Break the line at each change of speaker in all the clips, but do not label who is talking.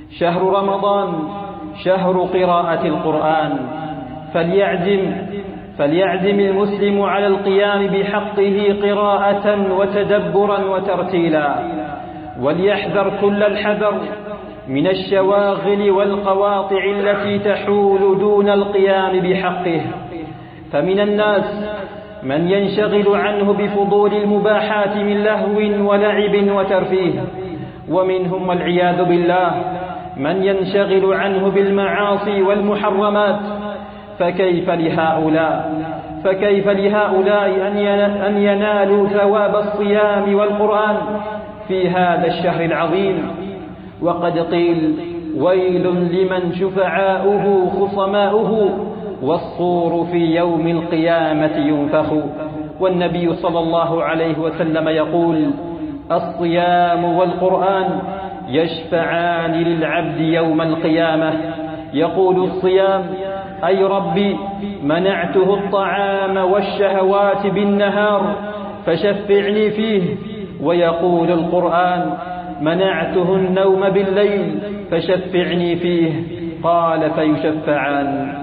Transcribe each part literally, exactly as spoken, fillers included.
شهر رمضان شهر قراءة القرآن، فليعزم فليعزم المسلم على القيام بحقه قراءة وتدبرا وترتيلا، وليحذر كل الحذر من الشواغل والقواطع التي تحول دون القيام بحقه. فمن الناس من ينشغل عنه بفضول المباحات من لهو ولعب وترفيه، ومنهم والعياذ بالله من ينشغل عنه بالمعاصي والمحرمات. فكيف لهؤلاء فكيف لهؤلاء أن ينالوا ثواب الصيام والقرآن في هذا الشهر العظيم؟ وقد قيل: ويل لمن شفعاؤه خصماؤه والصور في يوم القيامة ينفخ. والنبي صلى الله عليه وسلم يقول: الصيام والقرآن يشفعان للعبد يوم القيامة. يقول الصيام: أي ربي منعته الطعام والشهوات بالنهار فشفعني فيه. ويقول القرآن: منعته النوم بالليل فشفعني فيه. قال: فيشفعان.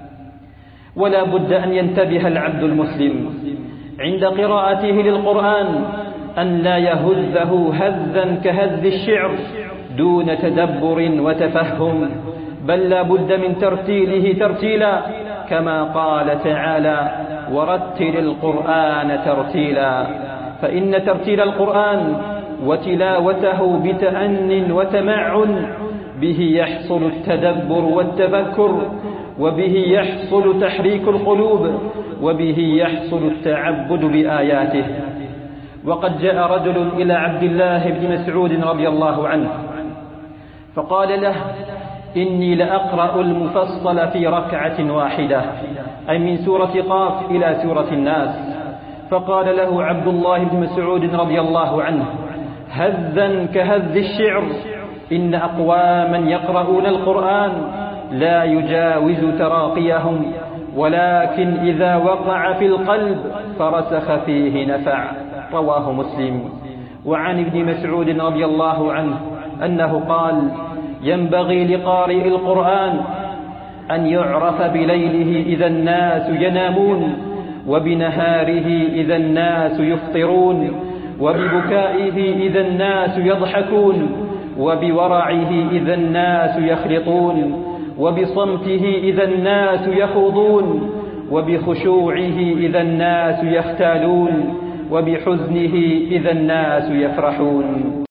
ولا بد أن ينتبه العبد المسلم عند قراءته للقرآن أن لا يهزه هزا كهز الشعر دون تدبر وتفهم، بل لا بد من ترتيله ترتيلا، كما قال تعالى: ورتل القرآن ترتيلا. فإن ترتيل القرآن وتلاوته بتأن وتمعن به يحصل التدبر والتفكر، وبه يحصل تحريك القلوب، وبه يحصل التعبد بآياته. وقد جاء رجل إلى عبد الله بن مسعود رضي الله عنه فقال له: إني لأقرأ المفصل في ركعة واحدة، أي من سورة قاف إلى سورة الناس. فقال له عبد الله بن مسعود رضي الله عنه: هزا كهز الشعر، إن أقواما يقرؤون القرآن لا يجاوز تراقيهم، ولكن إذا وقع في القلب فرسخ فيه نفع. رواه مسلم. وعن ابن مسعود رضي الله عنه أنه قال: ينبغي لقارئ القرآن أن يعرف بليله إذا الناس ينامون، وبنهاره إذا الناس يفطرون، وببكائه إذا الناس يضحكون، وبورعه إذا الناس يخرطون، وبصمته إذا الناس يخوضون، وبخشوعه إذا الناس يختالون، وبحزنه إذا الناس يفرحون.